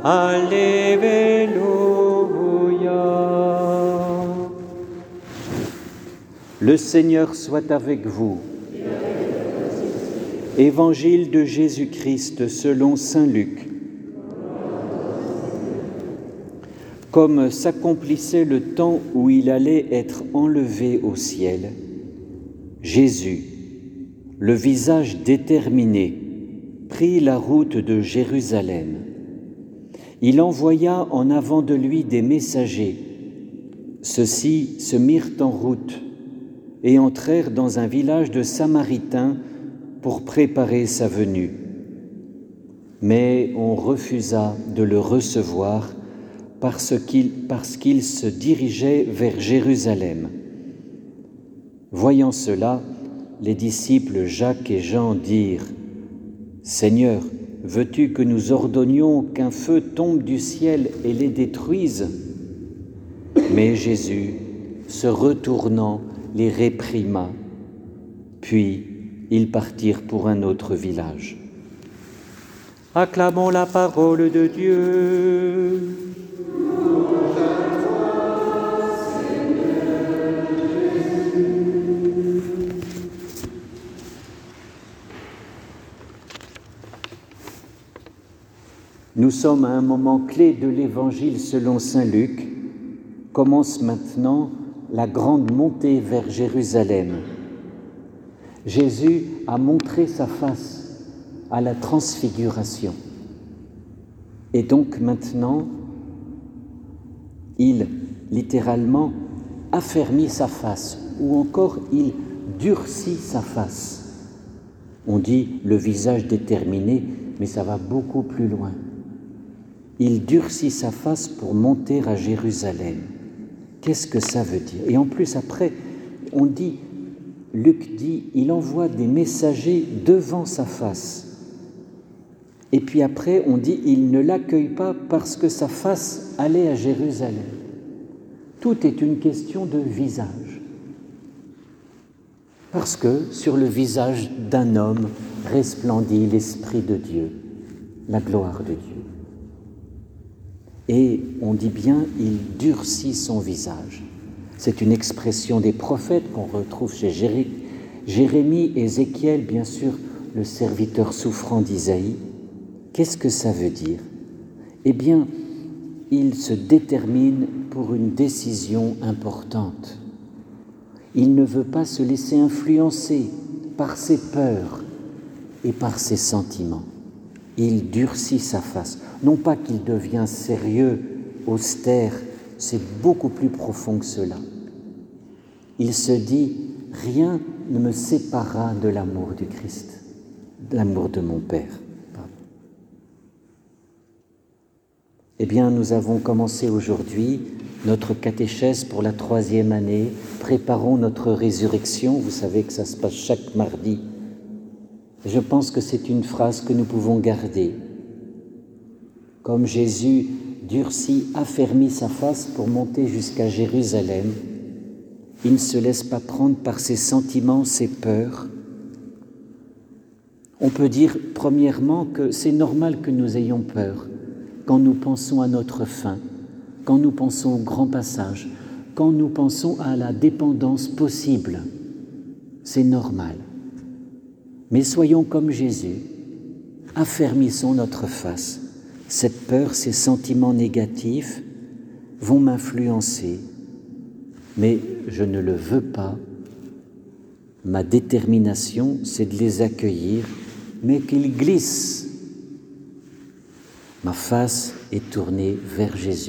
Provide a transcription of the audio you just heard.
Alléluia. Le Seigneur soit avec vous. Évangile de Jésus-Christ selon saint Luc. Comme s'accomplissait le temps où il allait être enlevé au ciel, Jésus, le visage déterminé, prit la route de Jérusalem. Il envoya en avant de lui des messagers. Ceux-ci se mirent en route et entrèrent dans un village de Samaritains pour préparer sa venue. Mais on refusa de le recevoir parce qu'il se dirigeait vers Jérusalem. Voyant cela, les disciples Jacques et Jean dirent : « Seigneur, veux-tu que nous ordonnions qu'un feu tombe du ciel et les détruise ?» Mais Jésus, se retournant, les réprima. Puis ils partirent pour un autre village. Acclamons la parole de Dieu. Nous sommes à un moment clé de l'Évangile selon saint Luc. Commence maintenant la grande montée vers Jérusalem. Jésus a montré sa face à la transfiguration. Et donc maintenant, il littéralement affermit sa face, ou encore il durcit sa face. On dit le visage déterminé, mais ça va beaucoup plus loin. Il durcit sa face pour monter à Jérusalem. Qu'est-ce que ça veut dire ? Et en plus, après, Luc dit, il envoie des messagers devant sa face. Et puis après, on dit, il ne l'accueille pas parce que sa face allait à Jérusalem. Tout est une question de visage. Parce que sur le visage d'un homme resplendit l'Esprit de Dieu, la gloire de Dieu. Et on dit bien, il durcit son visage. C'est une expression des prophètes qu'on retrouve chez Jérémie, Ézéchiel, bien sûr, le serviteur souffrant d'Isaïe. Qu'est-ce que ça veut dire ? Eh bien, il se détermine pour une décision importante. Il ne veut pas se laisser influencer par ses peurs et par ses sentiments. Il durcit sa face. Non pas qu'il devient sérieux, austère, c'est beaucoup plus profond que cela. Il se dit, rien ne me séparera de l'amour du Christ, de l'amour de mon Père. Eh bien, nous avons commencé aujourd'hui notre catéchèse pour la 3e année. Préparons notre résurrection. Vous savez que ça se passe chaque mardi. Je pense que c'est une phrase que nous pouvons garder. Comme Jésus affermit sa face pour monter jusqu'à Jérusalem, il ne se laisse pas prendre par ses sentiments, ses peurs. On peut dire, premièrement, que c'est normal que nous ayons peur quand nous pensons à notre fin, quand nous pensons au grand passage, quand nous pensons à la dépendance possible. C'est normal. Mais soyons comme Jésus, affermissons notre face. Cette peur, ces sentiments négatifs vont m'influencer, mais je ne le veux pas. Ma détermination, c'est de les accueillir, mais qu'ils glissent. Ma face est tournée vers Jésus.